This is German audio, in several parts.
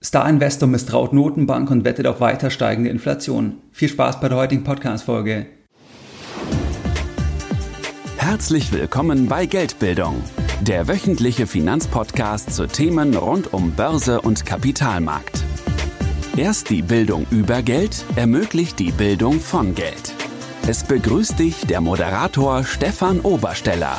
Star-Investor misstraut Notenbank und wettet auf weiter steigende Inflation. Viel Spaß bei der heutigen Podcast-Folge. Herzlich willkommen bei Geldbildung, der wöchentliche Finanzpodcast zu Themen rund um Börse und Kapitalmarkt. Erst die Bildung über Geld ermöglicht die Bildung von Geld. Es begrüßt dich der Moderator Stefan Obersteller.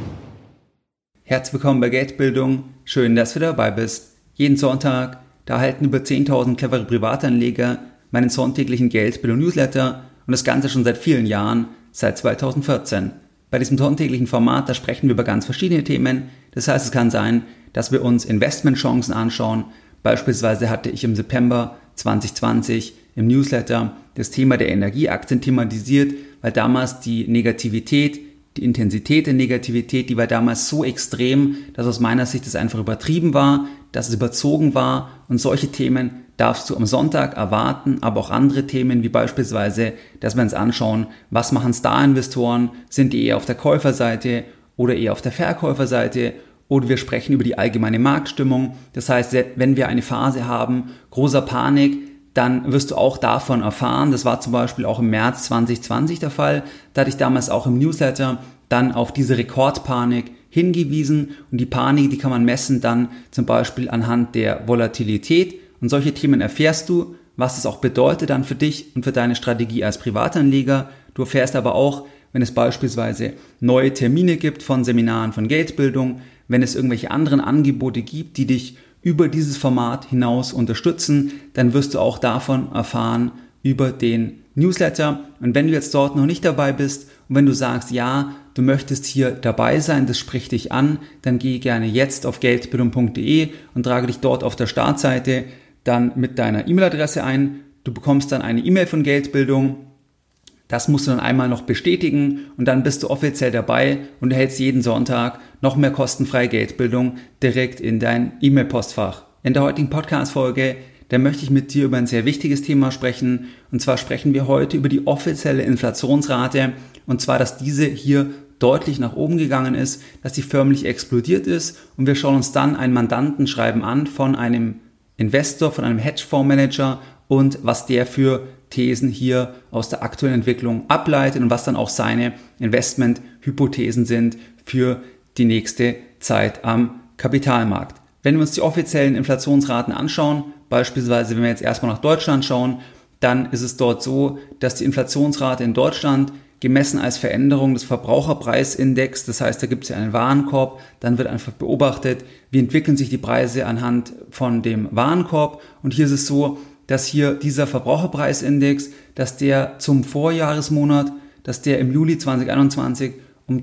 Herzlich willkommen bei Geldbildung. Schön, dass du dabei bist. Jeden Sonntag, da erhalten über 10.000 clevere Privatanleger meinen sonntäglichen Geldbildung-Newsletter und das Ganze schon seit vielen Jahren, seit 2014. Bei diesem sonntäglichen Format, da sprechen wir über ganz verschiedene Themen. Das heißt, es kann sein, dass wir uns Investmentchancen anschauen. Beispielsweise hatte ich im September 2020 im Newsletter das Thema der Energieaktien thematisiert, weil damals die Negativität, die Intensität der Negativität, die war damals so extrem, dass aus meiner Sicht es einfach übertrieben war, dass es überzogen war, und solche Themen darfst du am Sonntag erwarten, aber auch andere Themen, wie beispielsweise, dass wir uns anschauen, was machen Star-Investoren, sind die eher auf der Käuferseite oder eher auf der Verkäuferseite, oder wir sprechen über die allgemeine Marktstimmung. Das heißt, wenn wir eine Phase haben, großer Panik, dann wirst du auch davon erfahren. Das war zum Beispiel auch im März 2020 der Fall. Da hatte ich damals auch im Newsletter dann auf diese Rekordpanik hingewiesen. Und die Panik, die kann man messen dann zum Beispiel anhand der Volatilität. Und solche Themen erfährst du, was es auch bedeutet dann für dich und für deine Strategie als Privatanleger. Du erfährst aber auch, wenn es beispielsweise neue Termine gibt von Seminaren von Geldbildung, wenn es irgendwelche anderen Angebote gibt, die dich über dieses Format hinaus unterstützen, dann wirst du auch davon erfahren über den Newsletter. Und wenn du jetzt dort noch nicht dabei bist und wenn du sagst, ja, du möchtest hier dabei sein, das spricht dich an, dann geh gerne jetzt auf geldbildung.de und trage dich dort auf der Startseite dann mit deiner E-Mail-Adresse ein. Du bekommst dann eine E-Mail von Geldbildung. Das musst du dann einmal noch bestätigen und dann bist du offiziell dabei und erhältst jeden Sonntag noch mehr kostenfreie Geldbildung direkt in dein E-Mail-Postfach. In der heutigen Podcast-Folge, da möchte ich mit dir über ein sehr wichtiges Thema sprechen, und zwar sprechen wir heute über die offizielle Inflationsrate, und zwar, dass diese hier deutlich nach oben gegangen ist, dass sie förmlich explodiert ist, und wir schauen uns dann ein Mandantenschreiben an von einem Investor, von einem Hedgefondsmanager und was der für Thesen hier aus der aktuellen Entwicklung ableitet und was dann auch seine Investmenthypothesen sind für die nächste Zeit am Kapitalmarkt. Wenn wir uns die offiziellen Inflationsraten anschauen, beispielsweise wenn wir jetzt erstmal nach Deutschland schauen, dann ist es dort so, dass die Inflationsrate in Deutschland gemessen als Veränderung des Verbraucherpreisindex, das heißt, da gibt es ja einen Warenkorb, dann wird einfach beobachtet, wie entwickeln sich die Preise anhand von dem Warenkorb, und hier ist es so, dass hier dieser Verbraucherpreisindex, dass der zum Vorjahresmonat, dass der im Juli 2021 um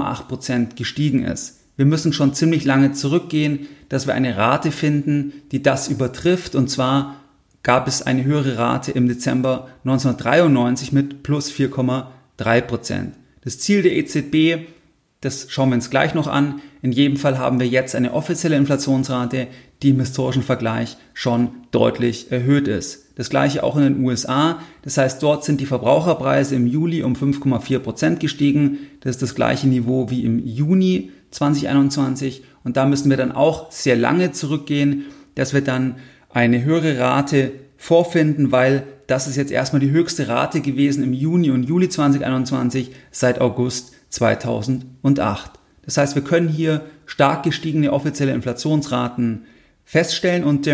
3,8% gestiegen ist. Wir müssen schon ziemlich lange zurückgehen, dass wir eine Rate finden, die das übertrifft, und zwar gab es eine höhere Rate im Dezember 1993 mit plus 4,3%. Das Ziel der EZB, das schauen wir uns gleich noch an. In jedem Fall haben wir jetzt eine offizielle Inflationsrate, die im historischen Vergleich schon deutlich erhöht ist. Das gleiche auch in den USA. Das heißt, dort sind die Verbraucherpreise im Juli um 5,4% gestiegen. Das ist das gleiche Niveau wie im Juni 2021. Und da müssen wir dann auch sehr lange zurückgehen, dass wir dann eine höhere Rate vorfinden, weil das ist jetzt erstmal die höchste Rate gewesen im Juni und Juli 2021 seit August 2008. Das heißt, wir können hier stark gestiegene offizielle Inflationsraten feststellen, und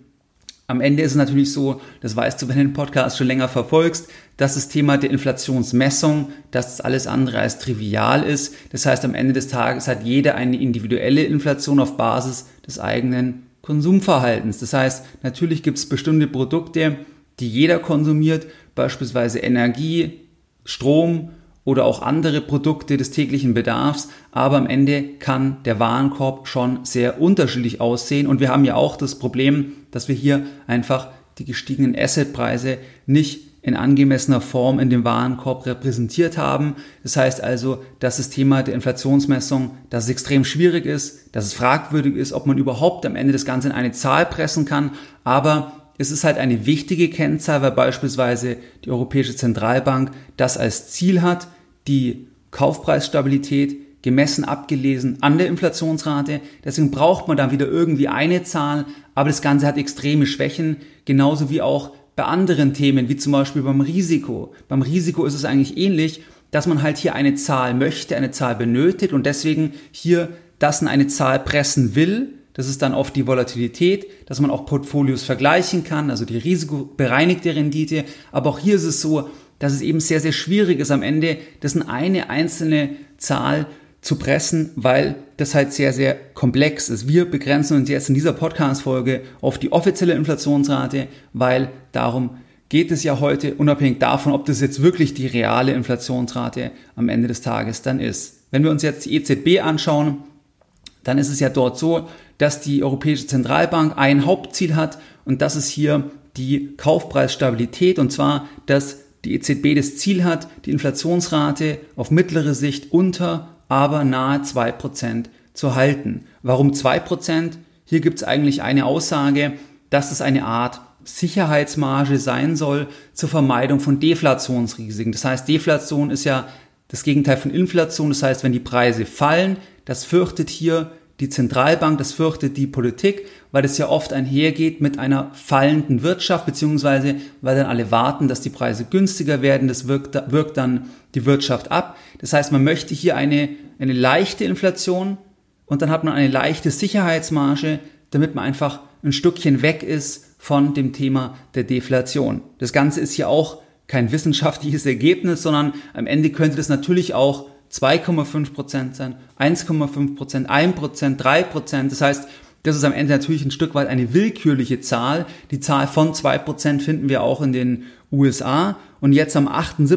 am Ende ist es natürlich so, das weißt du, wenn du den Podcast schon länger verfolgst, dass das Thema der Inflationsmessung, dass das alles andere als trivial ist. Das heißt, am Ende des Tages hat jeder eine individuelle Inflation auf Basis des eigenen Konsumverhaltens. Das heißt, natürlich gibt es bestimmte Produkte, die jeder konsumiert, beispielsweise Energie, Strom oder auch andere Produkte des täglichen Bedarfs, aber am Ende kann der Warenkorb schon sehr unterschiedlich aussehen, und wir haben ja auch das Problem, dass wir hier einfach die gestiegenen Assetpreise nicht in angemessener Form in dem Warenkorb repräsentiert haben. Das heißt also, dass das Thema der Inflationsmessung, dass es extrem schwierig ist, dass es fragwürdig ist, ob man überhaupt am Ende das Ganze in eine Zahl pressen kann, aber es ist halt eine wichtige Kennzahl, weil beispielsweise die Europäische Zentralbank das als Ziel hat, die Kaufpreisstabilität gemessen, abgelesen an der Inflationsrate. Deswegen braucht man dann wieder irgendwie eine Zahl, aber das Ganze hat extreme Schwächen, genauso wie auch bei anderen Themen, wie zum Beispiel beim Risiko. Beim Risiko ist es eigentlich ähnlich, dass man halt hier eine Zahl möchte, eine Zahl benötigt und deswegen hier das in eine Zahl pressen will. Das ist dann oft die Volatilität, dass man auch Portfolios vergleichen kann, also die risikobereinigte Rendite. Aber auch hier ist es so, dass es eben sehr, sehr schwierig ist am Ende, das in eine einzelne Zahl zu pressen, weil das halt sehr, sehr komplex ist. Wir begrenzen uns jetzt in dieser Podcast-Folge auf die offizielle Inflationsrate, weil darum geht es ja heute, unabhängig davon, ob das jetzt wirklich die reale Inflationsrate am Ende des Tages dann ist. Wenn wir uns jetzt die EZB anschauen, dann ist es ja dort so, dass die Europäische Zentralbank ein Hauptziel hat und das ist hier die Kaufpreisstabilität und zwar, dass die EZB das Ziel hat, die Inflationsrate auf mittlere Sicht unter, aber nahe 2% zu halten. Warum 2%? Hier gibt es eigentlich eine Aussage, dass es eine Art Sicherheitsmarge sein soll zur Vermeidung von Deflationsrisiken. Das heißt, Deflation ist ja das Gegenteil von Inflation. Das heißt, wenn die Preise fallen, das fürchtet hier die Zentralbank, das fürchtet die Politik, weil es ja oft einhergeht mit einer fallenden Wirtschaft, beziehungsweise weil dann alle warten, dass die Preise günstiger werden. Das wirkt dann die Wirtschaft ab. Das heißt, man möchte hier eine leichte Inflation und dann hat man eine leichte Sicherheitsmarge, damit man einfach ein Stückchen weg ist von dem Thema der Deflation. Das Ganze ist hier auch kein wissenschaftliches Ergebnis, sondern am Ende könnte das natürlich auch 2,5% sein, 1,5%, 1%, 3%. Das heißt, das ist am Ende natürlich ein Stück weit eine willkürliche Zahl. Die Zahl von 2% finden wir auch in den USA. Und jetzt am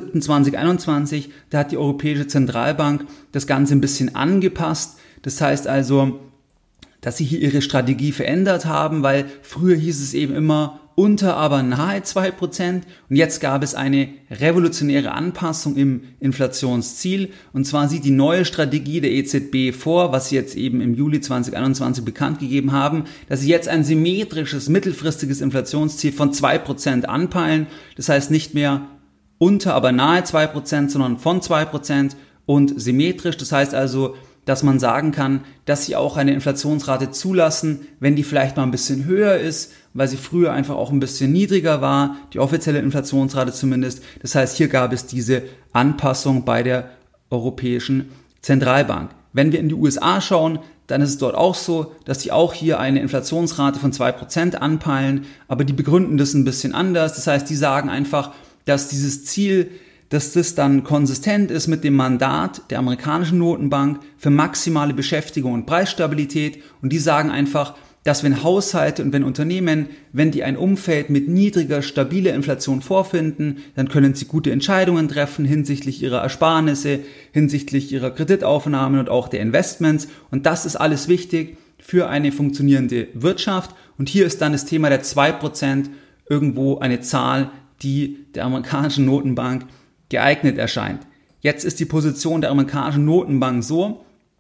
8.7.2021, da hat die Europäische Zentralbank das Ganze ein bisschen angepasst. Das heißt also, dass sie hier ihre Strategie verändert haben, weil früher hieß es eben immer unter, aber nahe 2%. Und jetzt gab es eine revolutionäre Anpassung im Inflationsziel. Und zwar sieht die neue Strategie der EZB vor, was sie jetzt eben im Juli 2021 bekannt gegeben haben, dass sie jetzt ein symmetrisches, mittelfristiges Inflationsziel von 2% anpeilen. Das heißt nicht mehr unter, aber nahe 2%, sondern von 2% und symmetrisch. Das heißt also, dass man sagen kann, dass sie auch eine Inflationsrate zulassen, wenn die vielleicht mal ein bisschen höher ist, weil sie früher einfach auch ein bisschen niedriger war, die offizielle Inflationsrate zumindest. Das heißt, hier gab es diese Anpassung bei der Europäischen Zentralbank. Wenn wir in die USA schauen, dann ist es dort auch so, dass die auch hier eine Inflationsrate von 2% anpeilen, aber die begründen das ein bisschen anders. Das heißt, die sagen einfach, dass dieses Ziel, dass das dann konsistent ist mit dem Mandat der amerikanischen Notenbank für maximale Beschäftigung und Preisstabilität. Und die sagen einfach, dass wenn Haushalte und wenn Unternehmen, wenn die ein Umfeld mit niedriger, stabiler Inflation vorfinden, dann können sie gute Entscheidungen treffen hinsichtlich ihrer Ersparnisse, hinsichtlich ihrer Kreditaufnahmen und auch der Investments. Und das ist alles wichtig für eine funktionierende Wirtschaft. Und hier ist dann das Thema der 2% irgendwo eine Zahl, die der amerikanischen Notenbank geeignet erscheint. Jetzt ist die Position der amerikanischen Notenbank so,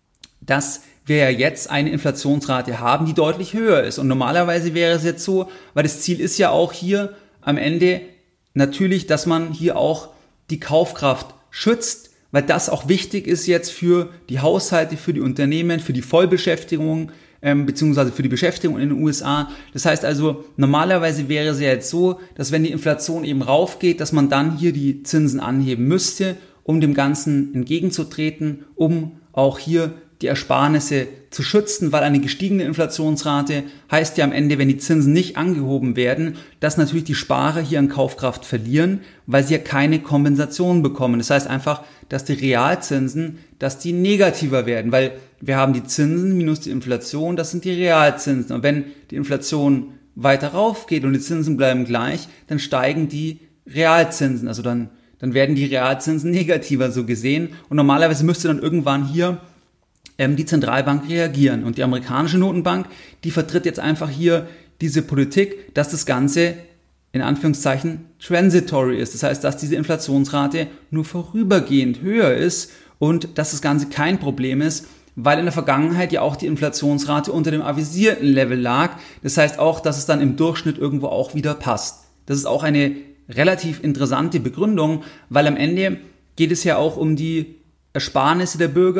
dass wir ja jetzt eine Inflationsrate haben, die deutlich höher ist. Und normalerweise wäre es jetzt so, weil das Ziel ist ja auch hier am Ende natürlich, dass man hier auch die Kaufkraft schützt, weil das auch wichtig ist jetzt für die Haushalte, für die Unternehmen, für die Vollbeschäftigung, beziehungsweise für die Beschäftigung in den USA. Das heißt also, normalerweise wäre es ja jetzt so, dass wenn die Inflation eben raufgeht, dass man dann hier die Zinsen anheben müsste, um dem Ganzen entgegenzutreten, um auch hier die Ersparnisse zu schützen, weil eine gestiegene Inflationsrate heißt ja am Ende, wenn die Zinsen nicht angehoben werden, dass natürlich die Sparer hier an Kaufkraft verlieren, weil sie ja keine Kompensation bekommen. Das heißt einfach, dass die Realzinsen, dass die negativer werden, weil wir haben die Zinsen minus die Inflation, das sind die Realzinsen. Und wenn die Inflation weiter raufgeht und die Zinsen bleiben gleich, dann steigen die Realzinsen. Also dann werden die Realzinsen negativer so gesehen. Und normalerweise müsste dann irgendwann hier die Zentralbank reagieren. Und die amerikanische Notenbank, die vertritt jetzt einfach hier diese Politik, dass das Ganze in Anführungszeichen transitory ist. Das heißt, dass diese Inflationsrate nur vorübergehend höher ist und dass das Ganze kein Problem ist, weil in der Vergangenheit ja auch die Inflationsrate unter dem avisierten Level lag. Das heißt auch, dass es dann im Durchschnitt irgendwo auch wieder passt. Das ist auch eine relativ interessante Begründung, weil am Ende geht es ja auch um die Ersparnisse der Bürger,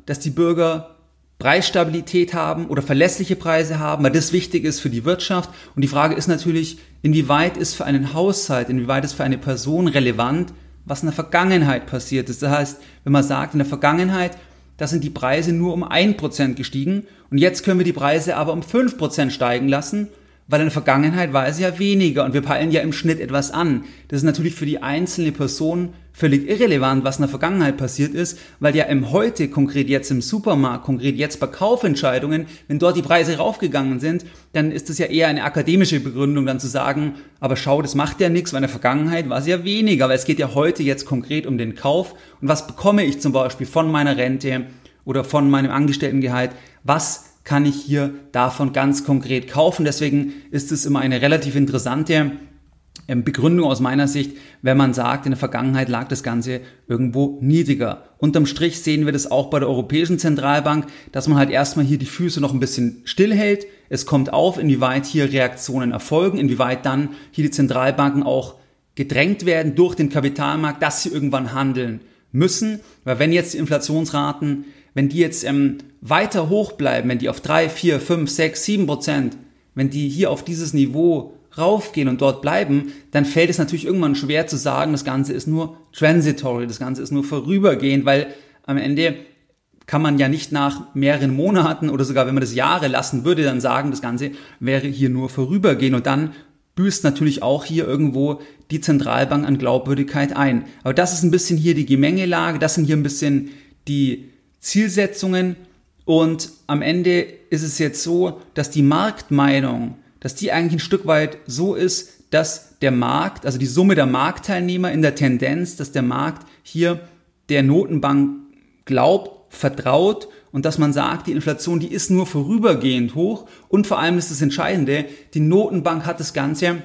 dass die Bürger Preisstabilität haben oder verlässliche Preise haben, weil das wichtig ist für die Wirtschaft. Und die Frage ist natürlich, inwieweit ist für einen Haushalt, inwieweit ist für eine Person relevant, was in der Vergangenheit passiert ist. Das heißt, wenn man sagt, in der Vergangenheit, da sind die Preise nur um 1% gestiegen und jetzt können wir die Preise aber um 5% steigen lassen, weil in der Vergangenheit war es ja weniger und wir peilen ja im Schnitt etwas an. Das ist natürlich für die einzelne Person völlig irrelevant, was in der Vergangenheit passiert ist, weil ja im Heute, konkret jetzt im Supermarkt, konkret jetzt bei Kaufentscheidungen, wenn dort die Preise raufgegangen sind, dann ist das ja eher eine akademische Begründung, dann zu sagen, aber schau, das macht ja nichts, weil in der Vergangenheit war es ja weniger, weil es geht ja heute jetzt konkret um den Kauf und was bekomme ich zum Beispiel von meiner Rente oder von meinem Angestelltengehalt, was kann ich hier davon ganz konkret kaufen. Deswegen ist es immer eine relativ interessante Begründung aus meiner Sicht, wenn man sagt, in der Vergangenheit lag das Ganze irgendwo niedriger. Unterm Strich sehen wir das auch bei der Europäischen Zentralbank, dass man halt erstmal hier die Füße noch ein bisschen stillhält. Es kommt auf, inwieweit hier Reaktionen erfolgen, inwieweit dann hier die Zentralbanken auch gedrängt werden durch den Kapitalmarkt, dass sie irgendwann handeln müssen. Weil wenn jetzt die Inflationsraten, wenn die jetzt weiter hoch bleiben, wenn die auf 3, 4, 5, 6, 7%, wenn die hier auf dieses Niveau raufgehen und dort bleiben, dann fällt es natürlich irgendwann schwer zu sagen, das Ganze ist nur transitory, das Ganze ist nur vorübergehend, weil am Ende kann man ja nicht nach mehreren Monaten oder sogar wenn man das Jahre lassen würde, dann sagen, das Ganze wäre hier nur vorübergehend und dann büßt natürlich auch hier irgendwo die Zentralbank an Glaubwürdigkeit ein. Aber das ist ein bisschen hier die Gemengelage, das sind hier ein bisschen die Zielsetzungen und am Ende ist es jetzt so, dass die Marktmeinung, dass die eigentlich ein Stück weit so ist, dass der Markt, also die Summe der Marktteilnehmer in der Tendenz, dass der Markt hier der Notenbank glaubt, vertraut und dass man sagt, die Inflation, die ist nur vorübergehend hoch und vor allem ist das Entscheidende, die Notenbank hat das Ganze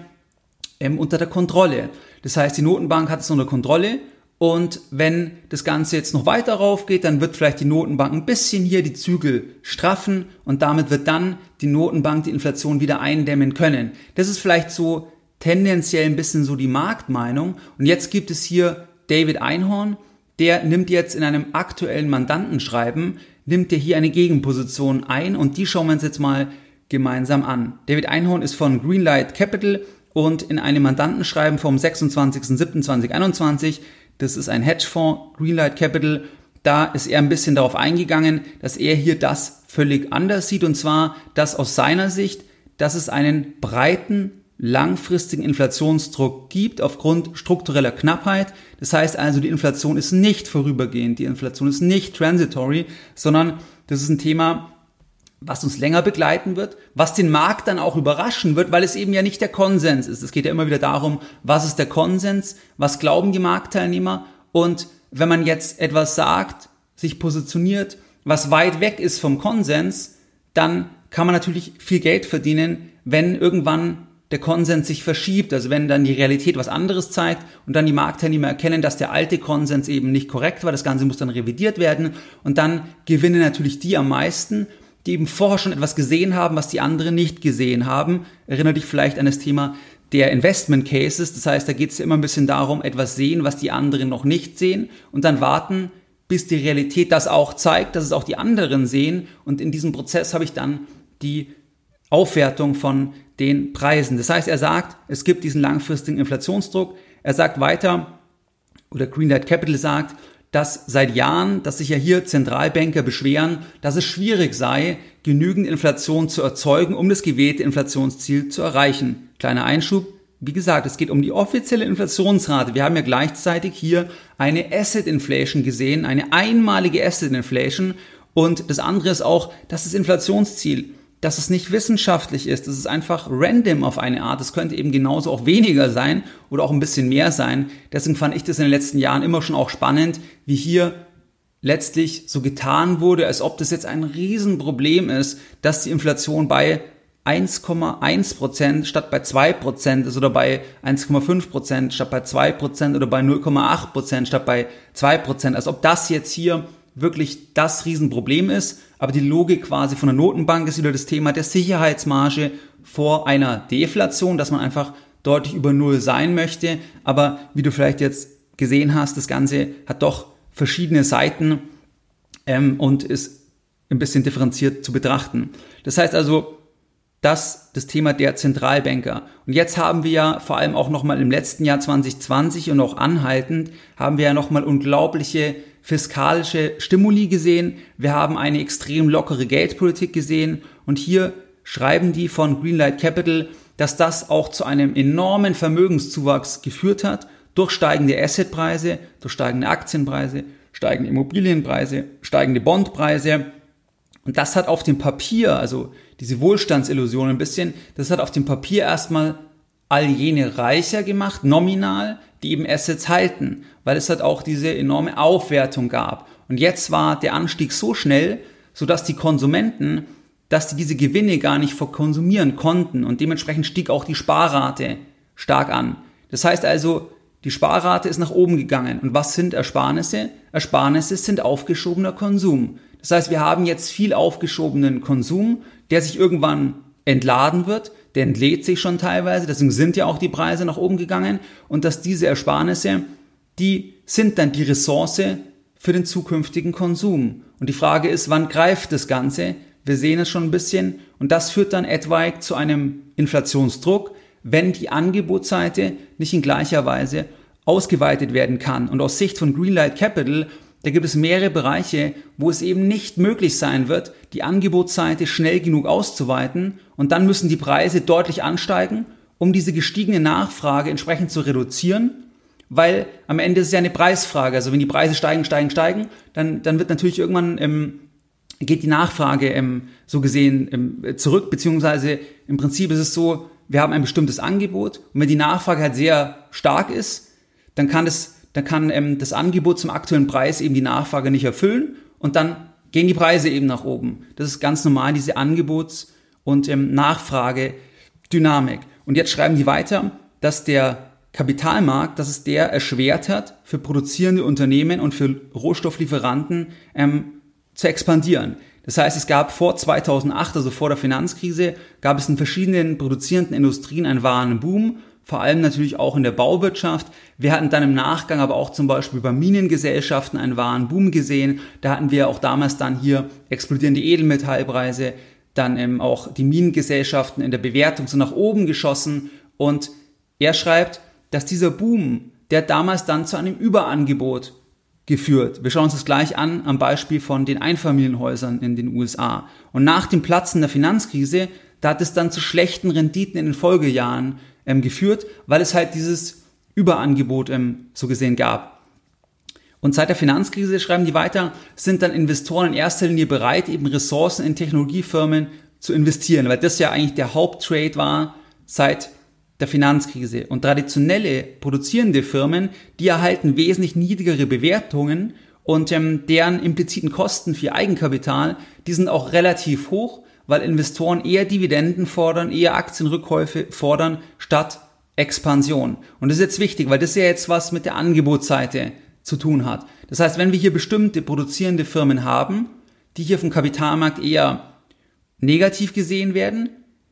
unter der Kontrolle. Das heißt, die Notenbank hat es unter Kontrolle und wenn das Ganze jetzt noch weiter raufgeht, dann wird vielleicht die Notenbank ein bisschen hier die Zügel straffen und damit wird dann die Notenbank die Inflation wieder eindämmen können. Das ist vielleicht so tendenziell ein bisschen so die Marktmeinung. Und jetzt gibt es hier David Einhorn, der nimmt jetzt in einem aktuellen Mandantenschreiben, nimmt er hier eine Gegenposition ein und die schauen wir uns jetzt mal gemeinsam an. David Einhorn ist von Greenlight Capital und in einem Mandantenschreiben vom 26.07.2021, das ist ein Hedgefonds, Greenlight Capital, da ist er ein bisschen darauf eingegangen, dass er hier das völlig anders sieht und zwar, dass aus seiner Sicht, dass es einen breiten, langfristigen Inflationsdruck gibt aufgrund struktureller Knappheit. Das heißt also, die Inflation ist nicht vorübergehend, die Inflation ist nicht transitory, sondern das ist ein Thema, was uns länger begleiten wird, was den Markt dann auch überraschen wird, weil es eben ja nicht der Konsens ist. Es geht ja immer wieder darum, was ist der Konsens, was glauben die Marktteilnehmer und wenn man jetzt etwas sagt, sich positioniert, was weit weg ist vom Konsens, dann kann man natürlich viel Geld verdienen, wenn irgendwann der Konsens sich verschiebt, also wenn dann die Realität was anderes zeigt und dann die Marktteilnehmer erkennen, dass der alte Konsens eben nicht korrekt war, das Ganze muss dann revidiert werden und dann gewinnen natürlich die am meisten, die eben vorher schon etwas gesehen haben, was die anderen nicht gesehen haben. Erinnere dich vielleicht an das Thema der Investment Cases, das heißt, da geht es ja immer ein bisschen darum, etwas sehen, was die anderen noch nicht sehen und dann warten, bis die Realität das auch zeigt, dass es auch die anderen sehen und in diesem Prozess habe ich dann die Aufwertung von den Preisen. Das heißt, er sagt, es gibt diesen langfristigen Inflationsdruck. Er sagt weiter, oder Greenlight Capital sagt, dass seit Jahren, dass sich ja hier Zentralbanker beschweren, dass es schwierig sei, genügend Inflation zu erzeugen, um das gewählte Inflationsziel zu erreichen. Kleiner Einschub, wie gesagt, es geht um die offizielle Inflationsrate. Wir haben ja gleichzeitig hier eine Asset Inflation gesehen, eine einmalige Asset Inflation und das andere ist auch, dass das Inflationsziel, dass es nicht wissenschaftlich ist, dass es einfach random auf eine Art, es könnte eben genauso auch weniger sein oder auch ein bisschen mehr sein. Deswegen fand ich das in den letzten Jahren immer schon auch spannend, wie hier letztlich so getan wurde, als ob das jetzt ein Riesenproblem ist, dass die Inflation bei 1,1% statt bei 2% ist oder bei 1,5% statt bei 2% oder bei 0,8% statt bei 2%, als ob das jetzt hier wirklich das Riesenproblem ist, aber die Logik quasi von der Notenbank ist wieder das Thema der Sicherheitsmarge vor einer Deflation, dass man einfach deutlich über Null sein möchte, aber wie du vielleicht jetzt gesehen hast, das Ganze hat doch verschiedene Seiten und ist ein bisschen differenziert zu betrachten. Das heißt also, das Thema der Zentralbanker. Und jetzt haben wir ja vor allem auch nochmal im letzten Jahr 2020 und auch anhaltend, haben wir ja nochmal unglaubliche fiskalische Stimuli gesehen. Wir haben eine extrem lockere Geldpolitik gesehen. Und hier schreiben die von Greenlight Capital, dass das auch zu einem enormen Vermögenszuwachs geführt hat, durch steigende Assetpreise, durch steigende Aktienpreise, steigende Immobilienpreise, steigende Bondpreise. Und das hat auf dem Papier, also diese Wohlstandsillusion ein bisschen, das hat auf dem Papier erstmal all jene reicher gemacht, nominal, die eben Assets halten, weil es halt auch diese enorme Aufwertung gab. Und jetzt war der Anstieg so schnell, sodass die Konsumenten, dass die diese Gewinne gar nicht verkonsumieren konnten und dementsprechend stieg auch die Sparrate stark an. Das heißt also, die Sparrate ist nach oben gegangen. Und was sind Ersparnisse? Ersparnisse sind aufgeschobener Konsum. Das heißt, wir haben jetzt viel aufgeschobenen Konsum, der sich irgendwann entladen wird, der entlädt sich schon teilweise, deswegen sind ja auch die Preise nach oben gegangen und dass diese Ersparnisse, die sind dann die Ressource für den zukünftigen Konsum. Und die Frage ist, wann greift das Ganze? Wir sehen es schon ein bisschen und das führt dann etwaig zu einem Inflationsdruck, wenn die Angebotsseite nicht in gleicher Weise ausgeweitet werden kann. Und aus Sicht von Greenlight Capital, da gibt es mehrere Bereiche, wo es eben nicht möglich sein wird, die Angebotsseite schnell genug auszuweiten und dann müssen die Preise deutlich ansteigen, um diese gestiegene Nachfrage entsprechend zu reduzieren, weil am Ende ist es ja eine Preisfrage. Also wenn die Preise steigen, dann wird natürlich irgendwann geht die Nachfrage so gesehen zurück, beziehungsweise im Prinzip ist es so, wir haben ein bestimmtes Angebot und wenn die Nachfrage halt sehr stark ist, dann kann das Angebot zum aktuellen Preis eben die Nachfrage nicht erfüllen und dann gehen die Preise eben nach oben. Das ist ganz normal, diese Angebots- und Nachfragedynamik. Und jetzt schreiben die weiter, dass der Kapitalmarkt, dass es der erschwert hat, für produzierende Unternehmen und für Rohstofflieferanten zu expandieren. Das heißt, es gab vor 2008, also vor der Finanzkrise, gab es in verschiedenen produzierenden Industrien einen wahren Boom, vor allem natürlich auch in der Bauwirtschaft. Wir hatten dann im Nachgang aber auch zum Beispiel bei Minengesellschaften einen wahren Boom gesehen. Da hatten wir auch damals dann hier explodierende Edelmetallpreise, dann auch die Minengesellschaften in der Bewertung so nach oben geschossen. Und er schreibt, dass dieser Boom, der damals dann zu einem Überangebot geführt. Wir schauen uns das gleich an am Beispiel von den Einfamilienhäusern in den USA. Und nach dem Platzen der Finanzkrise, da hat es dann zu schlechten Renditen in den Folgejahren geführt, weil es halt dieses Überangebot so gesehen gab. Und seit der Finanzkrise, schreiben die weiter, sind dann Investoren in erster Linie bereit, eben Ressourcen in Technologiefirmen zu investieren, weil das ja eigentlich der Haupttrade war seit der Finanzkrise. Und traditionelle produzierende Firmen, die erhalten wesentlich niedrigere Bewertungen und deren impliziten Kosten für Eigenkapital, die sind auch relativ hoch, weil Investoren eher Dividenden fordern, eher Aktienrückkäufe fordern, statt Expansion. Und das ist jetzt wichtig, weil das ja jetzt was mit der Angebotsseite zu tun hat. Das heißt, wenn wir hier bestimmte produzierende Firmen haben, die hier vom Kapitalmarkt eher negativ gesehen werden,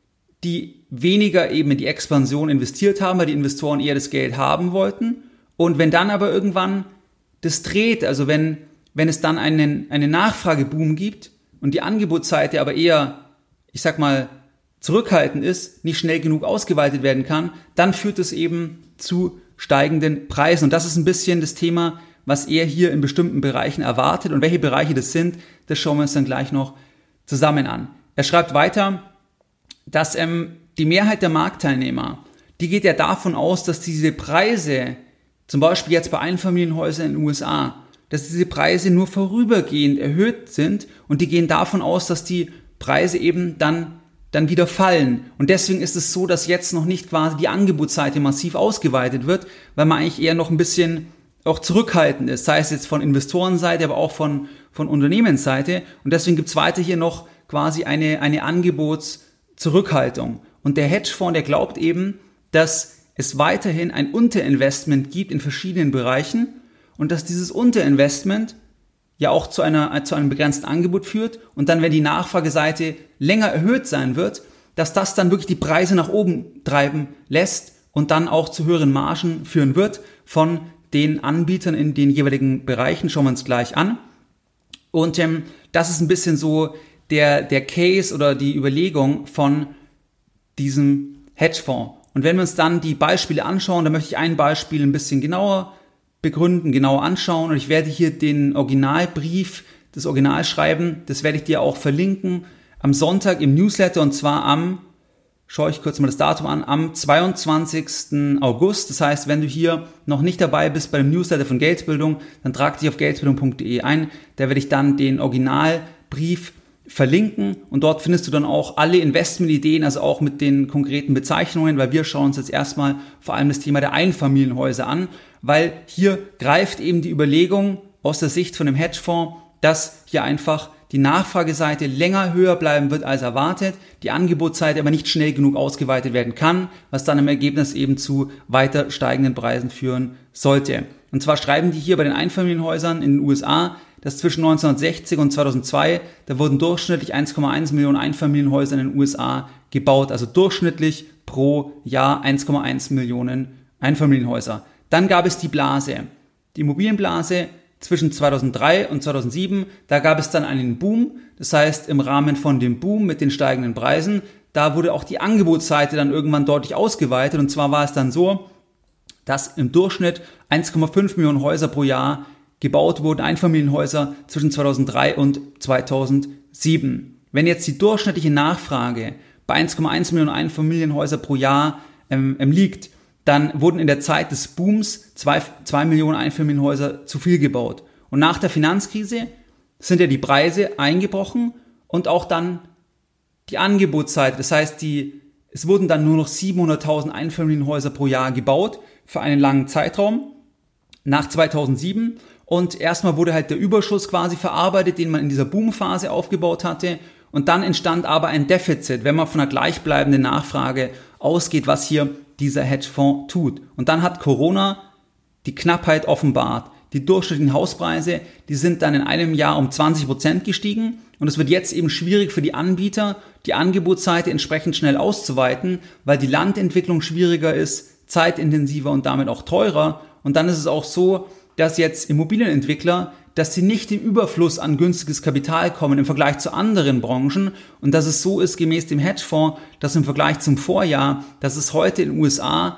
die weniger eben in die Expansion investiert haben, weil die Investoren eher das Geld haben wollten. Und wenn dann aber irgendwann das dreht, also wenn es dann einen Nachfrageboom gibt und die Angebotsseite aber eher, ich sag mal, zurückhaltend ist, nicht schnell genug ausgeweitet werden kann, dann führt es eben zu steigenden Preisen. Und das ist ein bisschen das Thema, was er hier in bestimmten Bereichen erwartet. Und welche Bereiche das sind, das schauen wir uns dann gleich noch zusammen an. Er schreibt weiter, dass die Mehrheit der Marktteilnehmer, die geht ja davon aus, dass diese Preise, zum Beispiel jetzt bei Einfamilienhäusern in den USA, dass diese Preise nur vorübergehend erhöht sind und die gehen davon aus, dass die Preise eben dann wieder fallen. Und deswegen ist es so, dass jetzt noch nicht quasi die Angebotsseite massiv ausgeweitet wird, weil man eigentlich eher noch ein bisschen auch zurückhaltend ist, sei es jetzt von Investorenseite, aber auch von Unternehmensseite. Und deswegen gibt es weiter hier noch quasi eine Angebotszurückhaltung. Und der Hedgefonds, der glaubt eben, dass es weiterhin ein Unterinvestment gibt in verschiedenen Bereichen und dass dieses Unterinvestment ja auch zu einem begrenzten Angebot führt und dann, wenn die Nachfrageseite länger erhöht sein wird, dass das dann wirklich die Preise nach oben treiben lässt und dann auch zu höheren Margen führen wird von den Anbietern in den jeweiligen Bereichen. Schauen wir uns gleich an. Und das ist ein bisschen so der Case oder die Überlegung von diesem Hedgefonds. Und wenn wir uns dann die Beispiele anschauen, dann möchte ich ein Beispiel ein bisschen genauer begründen, genauer anschauen. Und ich werde hier den Originalbrief, das Originalschreiben, das werde ich dir auch verlinken, am Sonntag im Newsletter, und zwar schaue ich kurz mal das Datum an, am 22. August. Das heißt, wenn du hier noch nicht dabei bist bei dem Newsletter von Geldbildung, dann trag dich auf geldbildung.de ein. Da werde ich dann den Originalbrief verlinken und dort findest du dann auch alle Investmentideen, also auch mit den konkreten Bezeichnungen, weil wir schauen uns jetzt erstmal vor allem das Thema der Einfamilienhäuser an, weil hier greift eben die Überlegung aus der Sicht von dem Hedgefonds, dass hier einfach die Nachfrageseite länger höher bleiben wird als erwartet, die Angebotsseite aber nicht schnell genug ausgeweitet werden kann, was dann im Ergebnis eben zu weiter steigenden Preisen führen sollte. Und zwar schreiben die hier bei den Einfamilienhäusern in den USA, dass zwischen 1960 und 2002, da wurden durchschnittlich 1,1 Millionen Einfamilienhäuser in den USA gebaut, also durchschnittlich pro Jahr 1,1 Millionen Einfamilienhäuser. Dann gab es die Blase, die Immobilienblase zwischen 2003 und 2007, da gab es dann einen Boom, das heißt im Rahmen von dem Boom mit den steigenden Preisen, da wurde auch die Angebotsseite dann irgendwann deutlich ausgeweitet, und zwar war es dann so, dass im Durchschnitt 1,5 Millionen Häuser pro Jahr gebaut wurden, Einfamilienhäuser zwischen 2003 und 2007. Wenn jetzt die durchschnittliche Nachfrage bei 1,1 Millionen Einfamilienhäuser pro Jahr liegt, dann wurden in der Zeit des Booms 2 Millionen Einfamilienhäuser zu viel gebaut. Und nach der Finanzkrise sind ja die Preise eingebrochen und auch dann die Angebotsseite. Das heißt, es wurden dann nur noch 700.000 Einfamilienhäuser pro Jahr gebaut für einen langen Zeitraum nach 2007. Und erstmal wurde halt der Überschuss quasi verarbeitet, den man in dieser Boomphase aufgebaut hatte. Und dann entstand aber ein Defizit, wenn man von einer gleichbleibenden Nachfrage ausgeht, was hier dieser Hedgefonds tut. Und dann hat Corona die Knappheit offenbart. Die durchschnittlichen Hauspreise, die sind dann in einem Jahr um 20% gestiegen. Und es wird jetzt eben schwierig für die Anbieter, die Angebotsseite entsprechend schnell auszuweiten, weil die Landentwicklung schwieriger ist, zeitintensiver und damit auch teurer. Und dann ist es auch so, dass jetzt Immobilienentwickler, dass sie nicht im Überfluss an günstiges Kapital kommen im Vergleich zu anderen Branchen, und dass es so ist gemäß dem Hedgefonds, dass im Vergleich zum Vorjahr, dass es heute in den USA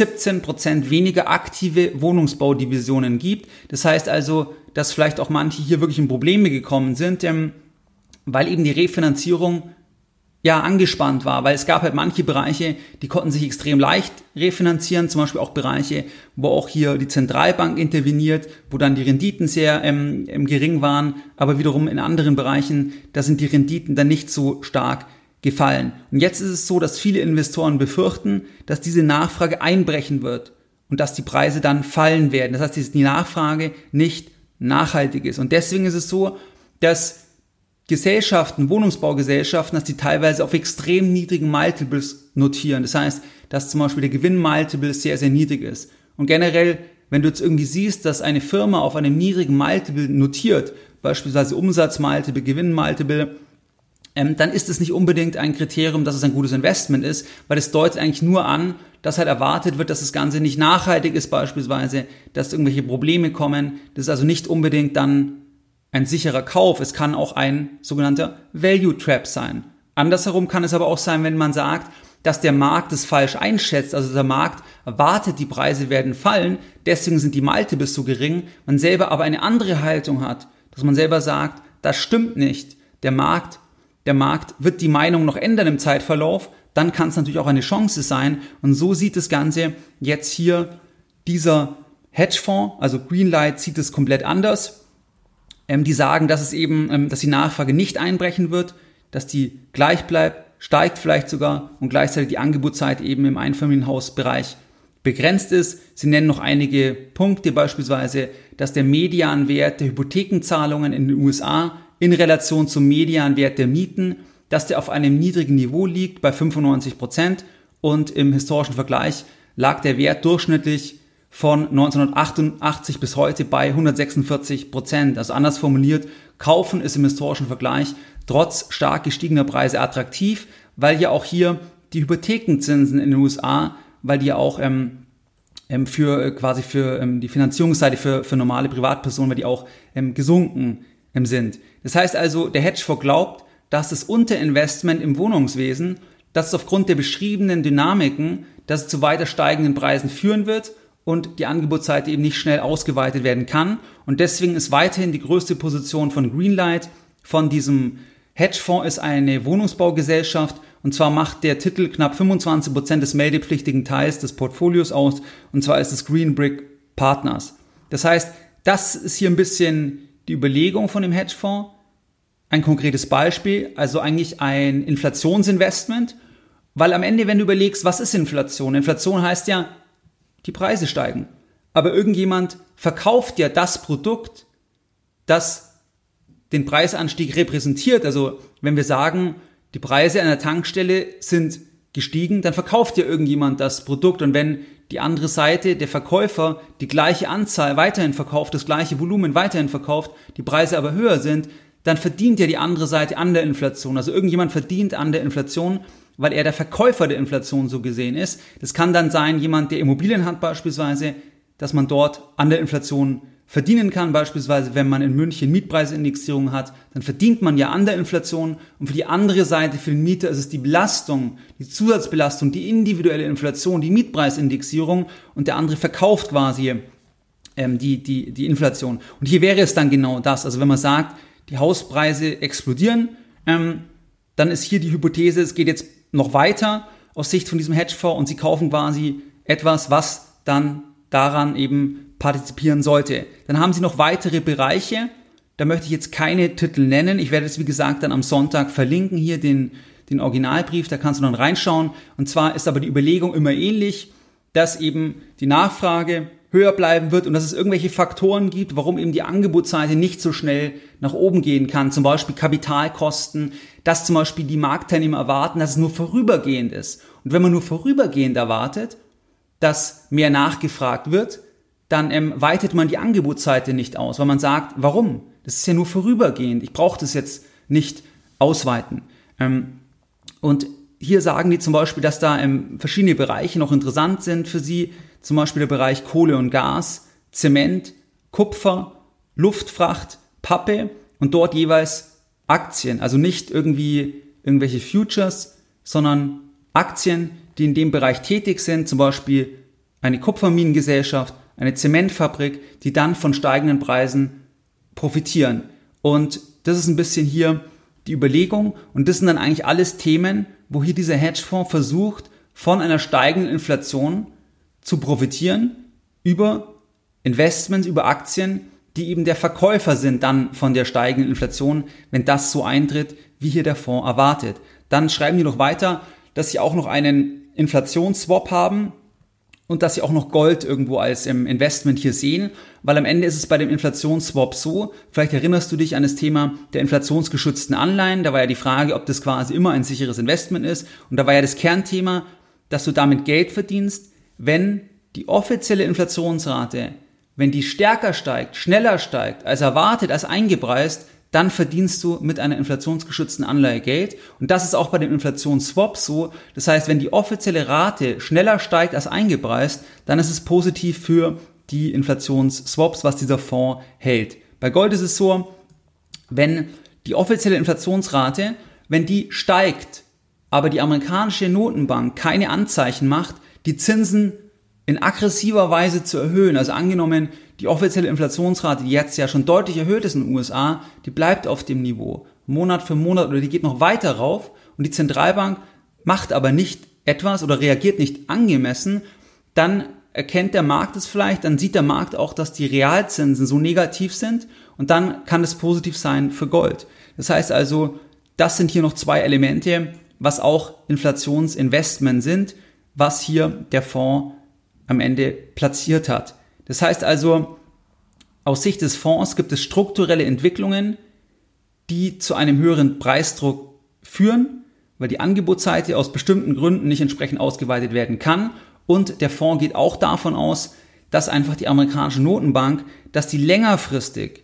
17% weniger aktive Wohnungsbaudivisionen gibt. Das heißt also, dass vielleicht auch manche hier wirklich in Probleme gekommen sind, weil eben die Refinanzierung angespannt war, weil es gab halt manche Bereiche, die konnten sich extrem leicht refinanzieren, zum Beispiel auch Bereiche, wo auch hier die Zentralbank interveniert, wo dann die Renditen sehr gering waren, aber wiederum in anderen Bereichen, da sind die Renditen dann nicht so stark gefallen. Und jetzt ist es so, dass viele Investoren befürchten, dass diese Nachfrage einbrechen wird und dass die Preise dann fallen werden. Das heißt, dass die Nachfrage nicht nachhaltig ist. Und deswegen ist es so, dass Gesellschaften, Wohnungsbaugesellschaften, dass die teilweise auf extrem niedrigen Multiples notieren. Das heißt, dass zum Beispiel der Gewinn-Multiple sehr, sehr niedrig ist. Und generell, wenn du jetzt irgendwie siehst, dass eine Firma auf einem niedrigen Multiple notiert, beispielsweise Umsatz-Multiple, Gewinn-Multiple, dann ist es nicht unbedingt ein Kriterium, dass es ein gutes Investment ist, weil es deutet eigentlich nur an, dass halt erwartet wird, dass das Ganze nicht nachhaltig ist beispielsweise, dass irgendwelche Probleme kommen. Das ist also nicht unbedingt dann ein sicherer Kauf. Es kann auch ein sogenannter Value Trap sein. Andersherum kann es aber auch sein, wenn man sagt, dass der Markt es falsch einschätzt. Also der Markt erwartet, die Preise werden fallen, deswegen sind die Multiples so gering. Man selber aber eine andere Haltung hat, dass man selber sagt, das stimmt nicht. Der Markt wird die Meinung noch ändern im Zeitverlauf. Dann kann es natürlich auch eine Chance sein. Und so sieht das Ganze jetzt hier dieser Hedgefonds, also Greenlight, sieht es komplett anders. Die sagen, dass es eben, dass die Nachfrage nicht einbrechen wird, dass die gleich bleibt, steigt vielleicht sogar und gleichzeitig die Angebotsseite eben im Einfamilienhausbereich begrenzt ist. Sie nennen noch einige Punkte, beispielsweise, dass der Medianwert der Hypothekenzahlungen in den USA in Relation zum Medianwert der Mieten, dass der auf einem niedrigen Niveau liegt bei 95% und im historischen Vergleich lag der Wert durchschnittlich von 1988 bis heute bei 146%. Also anders formuliert, Kaufen ist im historischen Vergleich trotz stark gestiegener Preise attraktiv, weil ja auch hier die Hypothekenzinsen in den USA, weil die ja auch für die Finanzierungsseite für normale Privatpersonen, weil die auch gesunken sind. Das heißt also, der Hedgefonds glaubt, dass das Unterinvestment im Wohnungswesen, dass es aufgrund der beschriebenen Dynamiken, dass es zu weiter steigenden Preisen führen wird und die Angebotsseite eben nicht schnell ausgeweitet werden kann. Und deswegen ist weiterhin die größte Position von Greenlight, von diesem Hedgefonds, ist eine Wohnungsbaugesellschaft. Und zwar macht der Titel knapp 25% des meldepflichtigen Teils des Portfolios aus. Und zwar ist es Green Brick Partners. Das heißt, das ist hier ein bisschen die Überlegung von dem Hedgefonds. Ein konkretes Beispiel, also eigentlich ein Inflationsinvestment. Weil am Ende, wenn du überlegst, was ist Inflation? Inflation heißt ja, die Preise steigen. Aber irgendjemand verkauft ja das Produkt, das den Preisanstieg repräsentiert. Also wenn wir sagen, die Preise an der Tankstelle sind gestiegen, dann verkauft ja irgendjemand das Produkt. Und wenn die andere Seite, der Verkäufer, die gleiche Anzahl weiterhin verkauft, das gleiche Volumen weiterhin verkauft, die Preise aber höher sind, dann verdient ja die andere Seite an der Inflation. Also irgendjemand verdient an der Inflation, weil er der Verkäufer der Inflation so gesehen ist. Das kann dann sein, jemand, der Immobilien hat beispielsweise, dass man dort an der Inflation verdienen kann. Beispielsweise, wenn man in München Mietpreisindexierung hat, dann verdient man ja an der Inflation. Und für die andere Seite, für den Mieter, ist es die Belastung, die Zusatzbelastung, die individuelle Inflation, die Mietpreisindexierung, und der andere verkauft quasi die Inflation. Und hier wäre es dann genau das. Also wenn man sagt, die Hauspreise explodieren, dann ist hier die Hypothese, es geht jetzt noch weiter aus Sicht von diesem Hedgefonds und sie kaufen quasi etwas, was dann daran eben partizipieren sollte. Dann haben sie noch weitere Bereiche, da möchte ich jetzt keine Titel nennen. Ich werde es, wie gesagt, dann am Sonntag verlinken, hier den Originalbrief, da kannst du dann reinschauen. Und zwar ist aber die Überlegung immer ähnlich, dass eben die Nachfrage höher bleiben wird und dass es irgendwelche Faktoren gibt, warum eben die Angebotsseite nicht so schnell nach oben gehen kann. Zum Beispiel Kapitalkosten, dass zum Beispiel die Marktteilnehmer erwarten, dass es nur vorübergehend ist. Und wenn man nur vorübergehend erwartet, dass mehr nachgefragt wird, dann weitet man die Angebotsseite nicht aus, weil man sagt, warum? Das ist ja nur vorübergehend, ich brauche das jetzt nicht ausweiten. Und hier sagen die zum Beispiel, dass da verschiedene Bereiche noch interessant sind für sie, zum Beispiel der Bereich Kohle und Gas, Zement, Kupfer, Luftfracht, Pappe und dort jeweils Aktien, also nicht irgendwie irgendwelche Futures, sondern Aktien, die in dem Bereich tätig sind, zum Beispiel eine Kupferminengesellschaft, eine Zementfabrik, die dann von steigenden Preisen profitieren. Und das ist ein bisschen hier die Überlegung und das sind dann eigentlich alles Themen, wo hier dieser Hedgefonds versucht, von einer steigenden Inflation zu profitieren über Investments, über Aktien, die eben der Verkäufer sind dann von der steigenden Inflation, wenn das so eintritt, wie hier der Fonds erwartet. Dann schreiben die noch weiter, dass sie auch noch einen Inflationsswap haben und dass sie auch noch Gold irgendwo als Investment hier sehen, weil am Ende ist es bei dem Inflationsswap so, vielleicht erinnerst du dich an das Thema der inflationsgeschützten Anleihen, da war ja die Frage, ob das quasi immer ein sicheres Investment ist und da war ja das Kernthema, dass du damit Geld verdienst, wenn die offizielle Inflationsrate, wenn die stärker steigt, schneller steigt, als erwartet, als eingepreist, dann verdienst du mit einer inflationsgeschützten Anleihe Geld. Und das ist auch bei dem Inflationsswap so. Das heißt, wenn die offizielle Rate schneller steigt als eingepreist, dann ist es positiv für die Inflationsswaps, was dieser Fonds hält. Bei Gold ist es so, wenn die offizielle Inflationsrate, wenn die steigt, aber die amerikanische Notenbank keine Anzeichen macht, die Zinsen in aggressiver Weise zu erhöhen. Also angenommen, die offizielle Inflationsrate, die jetzt ja schon deutlich erhöht ist in den USA, die bleibt auf dem Niveau, Monat für Monat, oder die geht noch weiter rauf und die Zentralbank macht aber nicht etwas oder reagiert nicht angemessen, dann erkennt der Markt es vielleicht, dann sieht der Markt auch, dass die Realzinsen so negativ sind und dann kann es positiv sein für Gold. Das heißt also, das sind hier noch zwei Elemente, was auch Inflationsinvestment sind, was hier der Fonds am Ende platziert hat. Das heißt also, aus Sicht des Fonds gibt es strukturelle Entwicklungen, die zu einem höheren Preisdruck führen, weil die Angebotsseite aus bestimmten Gründen nicht entsprechend ausgeweitet werden kann. Und der Fonds geht auch davon aus, dass einfach die amerikanische Notenbank, dass die längerfristig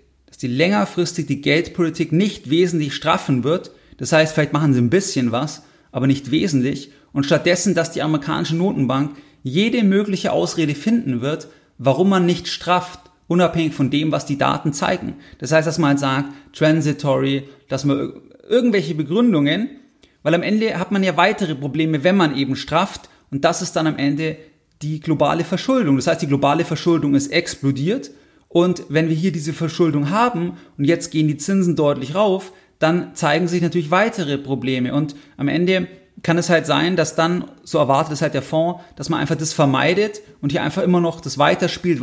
die Geldpolitik nicht wesentlich straffen wird. Das heißt, vielleicht machen sie ein bisschen was, aber nicht wesentlich. Und stattdessen, dass die amerikanische Notenbank jede mögliche Ausrede finden wird, warum man nicht strafft, unabhängig von dem, was die Daten zeigen. Das heißt, dass man halt sagt, transitory, dass man irgendwelche Begründungen, weil am Ende hat man ja weitere Probleme, wenn man eben strafft, und das ist dann am Ende die globale Verschuldung. Das heißt, die globale Verschuldung ist explodiert, und wenn wir hier diese Verschuldung haben und jetzt gehen die Zinsen deutlich rauf, dann zeigen sich natürlich weitere Probleme, und am Ende kann es halt sein, dass dann, so erwartet es halt der Fonds, dass man einfach das vermeidet und hier einfach immer noch das weiterspielt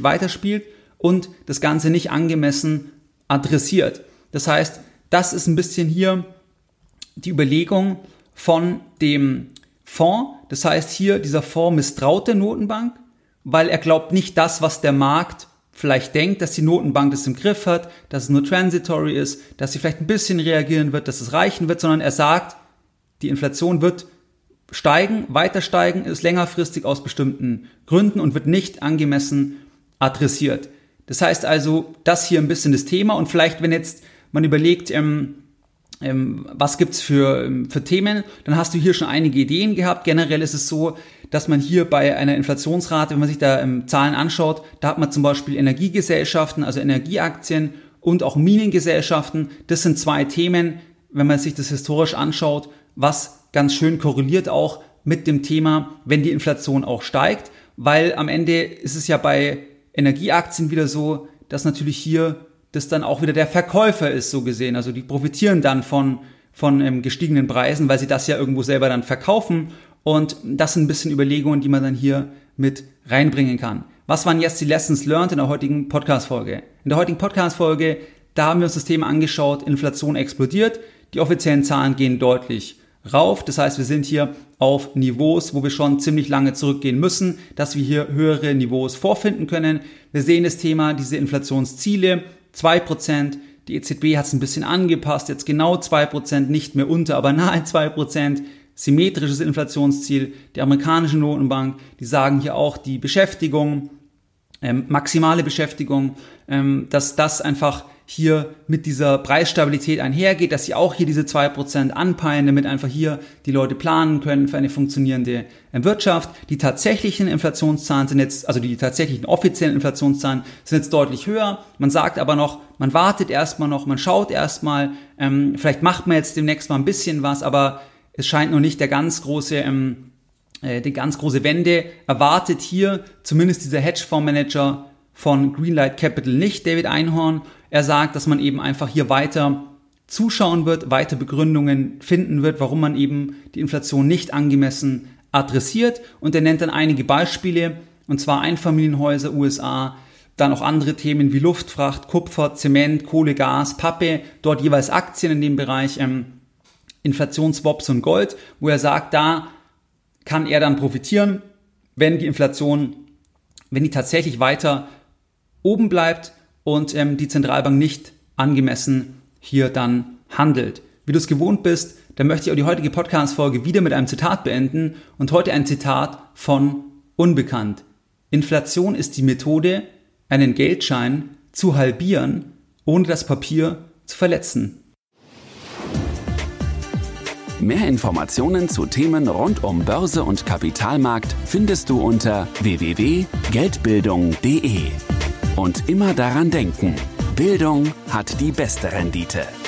und das Ganze nicht angemessen adressiert. Das heißt, das ist ein bisschen hier die Überlegung von dem Fonds. Das heißt, hier dieser Fonds misstraut der Notenbank, weil er glaubt nicht das, was der Markt vielleicht denkt, dass die Notenbank das im Griff hat, dass es nur transitory ist, dass sie vielleicht ein bisschen reagieren wird, dass es reichen wird, sondern er sagt, die Inflation wird steigen, weiter steigen, ist längerfristig aus bestimmten Gründen und wird nicht angemessen adressiert. Das heißt also, das hier ein bisschen das Thema, und vielleicht, wenn jetzt man überlegt, was gibt's für Themen, dann hast du hier schon einige Ideen gehabt. Generell ist es so, dass man hier bei einer Inflationsrate, wenn man sich da Zahlen anschaut, da hat man zum Beispiel Energiegesellschaften, also Energieaktien, und auch Minengesellschaften. Das sind zwei Themen, wenn man sich das historisch anschaut, was ganz schön korreliert auch mit dem Thema, wenn die Inflation auch steigt, weil am Ende ist es ja bei Energieaktien wieder so, dass natürlich hier das dann auch wieder der Verkäufer ist, so gesehen. Also die profitieren dann von gestiegenen Preisen, weil sie das ja irgendwo selber dann verkaufen, und das sind ein bisschen Überlegungen, die man dann hier mit reinbringen kann. Was waren jetzt die Lessons learned in der heutigen Podcast-Folge? In der heutigen Podcast-Folge, da haben wir uns das Thema angeschaut, Inflation explodiert, die offiziellen Zahlen gehen deutlich rauf. Das heißt, wir sind hier auf Niveaus, wo wir schon ziemlich lange zurückgehen müssen, dass wir hier höhere Niveaus vorfinden können. Wir sehen das Thema, diese Inflationsziele, 2%. Die EZB hat es ein bisschen angepasst, jetzt genau 2%, nicht mehr unter, aber nahe 2%. Symmetrisches Inflationsziel der amerikanischen Notenbank. Die sagen hier auch die Beschäftigung, maximale Beschäftigung, dass das einfach hier mit dieser Preisstabilität einhergeht, dass sie auch hier diese 2% anpeilen, damit einfach hier die Leute planen können für eine funktionierende Wirtschaft. Die tatsächlichen Inflationszahlen sind jetzt, also die tatsächlichen offiziellen Inflationszahlen sind jetzt deutlich höher. Man sagt aber noch, man wartet erstmal noch, man schaut erstmal, vielleicht macht man jetzt demnächst mal ein bisschen was, aber es scheint noch nicht die ganz große Wende erwartet hier, zumindest dieser Hedgefondsmanager von Greenlight Capital nicht, David Einhorn. Er sagt, dass man eben einfach hier weiter zuschauen wird, weiter Begründungen finden wird, warum man eben die Inflation nicht angemessen adressiert. Und er nennt dann einige Beispiele, und zwar Einfamilienhäuser, USA, dann auch andere Themen wie Luftfracht, Kupfer, Zement, Kohle, Gas, Pappe, dort jeweils Aktien in dem Bereich, Inflationsswaps und Gold, wo er sagt, da kann er dann profitieren, wenn die Inflation, wenn die tatsächlich weiter oben bleibt und die Zentralbank nicht angemessen hier dann handelt. Wie du es gewohnt bist, dann möchte ich auch die heutige Podcast-Folge wieder mit einem Zitat beenden, und heute ein Zitat von Unbekannt. Inflation ist die Methode, einen Geldschein zu halbieren, ohne das Papier zu verletzen. Mehr Informationen zu Themen rund um Börse und Kapitalmarkt findest du unter www.geldbildung.de. Und immer daran denken, Bildung hat die beste Rendite.